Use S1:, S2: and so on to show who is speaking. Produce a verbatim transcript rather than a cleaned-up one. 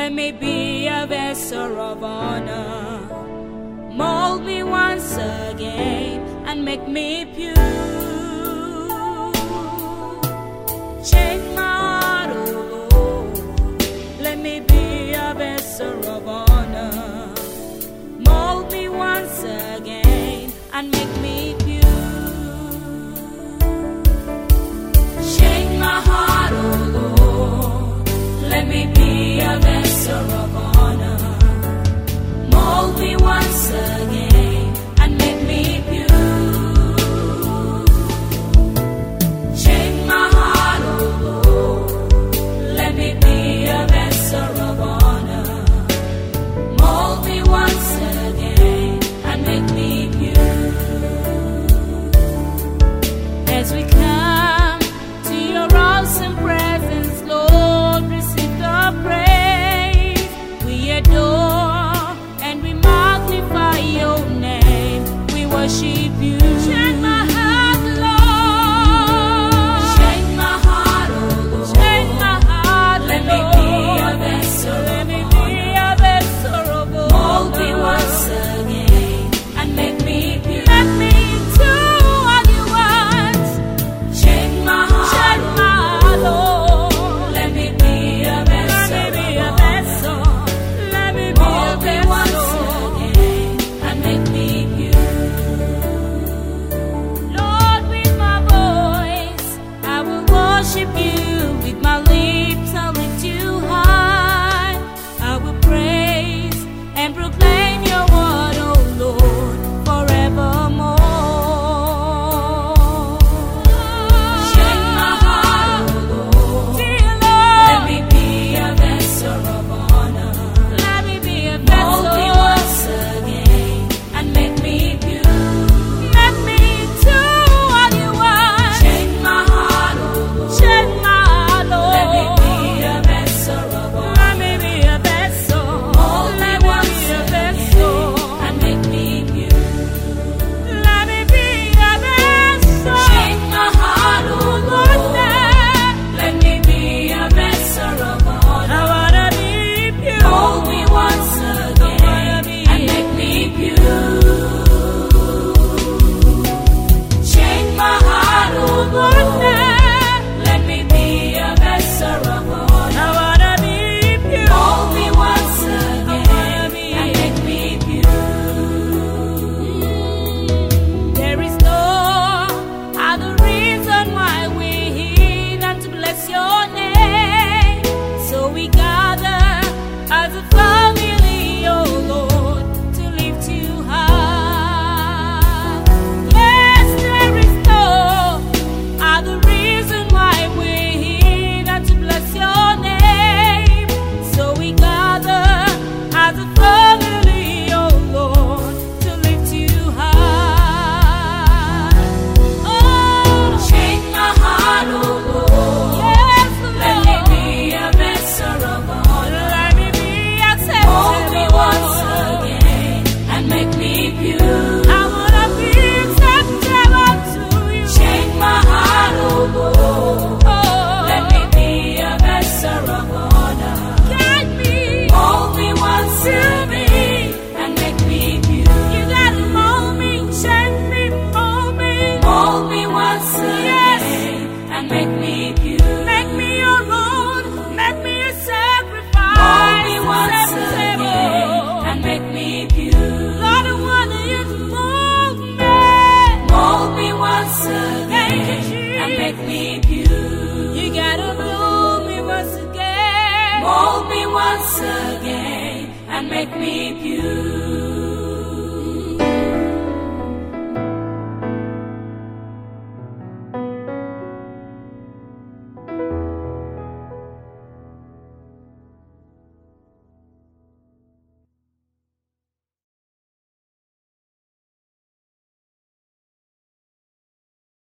S1: let me be a vessel of honor. Mold me once again and make me pure. Change my heart, oh Lord, let me be a vessel of honor. Mold me once again and make me pure. Change my heart, oh Lord, let me be a vessel of honor. Mold me once again and make me pure. Change my heart, oh Lord, let me be a vessel of honor. Mold me once again and make me pure. As we come to your awesome presence, Lord, receive the praise. We adore and we magnify your name. We worship you. Change my heart, Lord. Change my heart, oh Lord. Change my heart, let me be a vessel. Let me be a vessel of honor. Mold me once again and make me pure. Let me do what you want. Change my heart, change my heart, Lord. Let me be a vessel. Let me be a vessel. Let me be a vessel. Once again and make me pure. Lord, with my voice I will worship you. With my lips I'll lift you high. I will praise and proclaim your word, oh Lord, forevermore. Change my heart, oh Lord. Dear Lord, let me be a vessel of honor. Let me be a vessel. Mold me once again and make me pure. Make me do what you want. Change my heart, oh Lord. Change my heart, Lord. Let me be a vessel of honor. Let me be a vessel. Mold me once again and make me pure. Let me be a vessel. Change my heart, oh Lord. Let me be a vessel of honor. I wanna be pure. Mold me once again and make me pure. Change my heart, oh Lord. Let me be a vessel of honor. I wanna be pure. Mold me once again and make me pure. There is no other reason why we're here than to bless your name. So we gather as a family, oh Lord, to lift you high. Yes, there is no other reason why we're here than to bless your name. So we gather as a family, oh Lord, to lift you high. Oh, change my heart, oh Lord. Yes, Lord. Let me be a vessel of honor. Let me be accepted. Mold me once again and make me pure. I wanna be acceptable to you. Change my heart, oh Lord. Oh, let me be a vessel of honor. Guide me. Mold me once again and make me pure. You gotta mold me, change me, mold me. Mold me once again and make me pure. Make me your own, make me a sacrifice. Mold me once again and make me pure. Lord, I wanna you to mold me. Mold me once again and make me pure. You gotta mold me once again. Mold me once again and make me pure.